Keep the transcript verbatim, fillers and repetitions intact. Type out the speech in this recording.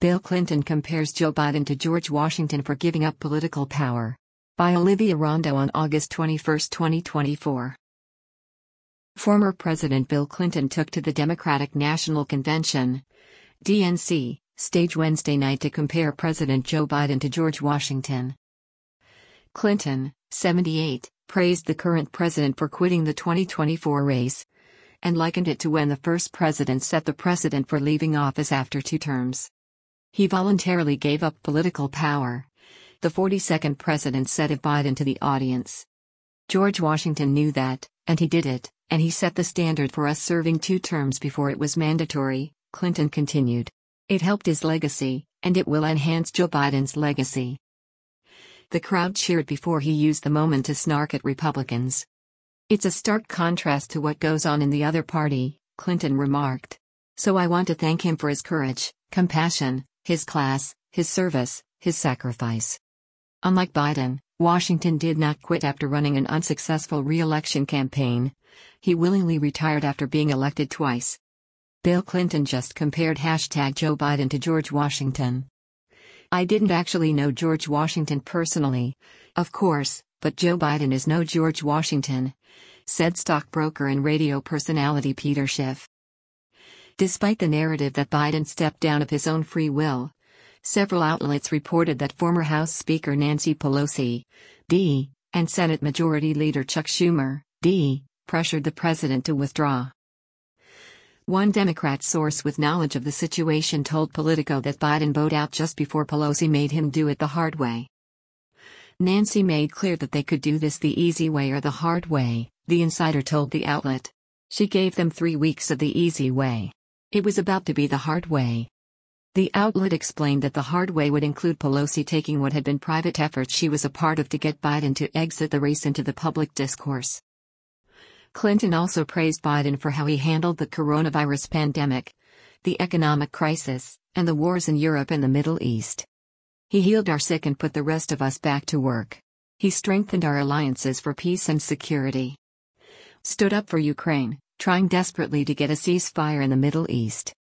Bill Clinton compares Joe Biden to George Washington for giving up political power. By Olivia Rondo on August twenty-first, twenty twenty-four. Former President Bill Clinton took to the Democratic National Convention, D N C, stage Wednesday night to compare President Joe Biden to George Washington. Clinton, seventy-eight, praised the current president for quitting the twenty twenty-four race, and likened it to when the first president set the precedent for leaving office after two terms. He voluntarily gave up political power, the forty-second president said of Biden to the audience. George Washington knew that, and he did it, and he set the standard for us serving two terms before it was mandatory, Clinton continued. It helped his legacy, and it will enhance Joe Biden's legacy. The crowd cheered before he used the moment to snark at Republicans. It's a stark contrast to what goes on in the other party, Clinton remarked. So I want to thank him for his courage, compassion, his class, his service, his sacrifice. Unlike Biden, Washington did not quit after running an unsuccessful re-election campaign. He willingly retired after being elected twice. Bill Clinton just compared hashtag Joe Biden to George Washington. I didn't actually know George Washington personally, of course, but Joe Biden is no George Washington, said stockbroker and radio personality Peter Schiff. Despite the narrative that Biden stepped down of his own free will, several outlets reported that former House Speaker Nancy Pelosi, D, and Senate Majority Leader Chuck Schumer, D, pressured the president to withdraw. One Democrat source with knowledge of the situation told Politico that Biden bowed out just before Pelosi made him do it the hard way. Nancy made clear that they could do this the easy way or the hard way, the insider told the outlet. She gave them three weeks of the easy way. It was about to be the hard way. The outlet explained that the hard way would include Pelosi taking what had been private efforts she was a part of to get Biden to exit the race into the public discourse. Clinton also praised Biden for how he handled the coronavirus pandemic, the economic crisis, and the wars in Europe and the Middle East. He healed our sick and put the rest of us back to work. He strengthened our alliances for peace and security. Stood up for Ukraine, trying desperately to get a ceasefire in the Middle East.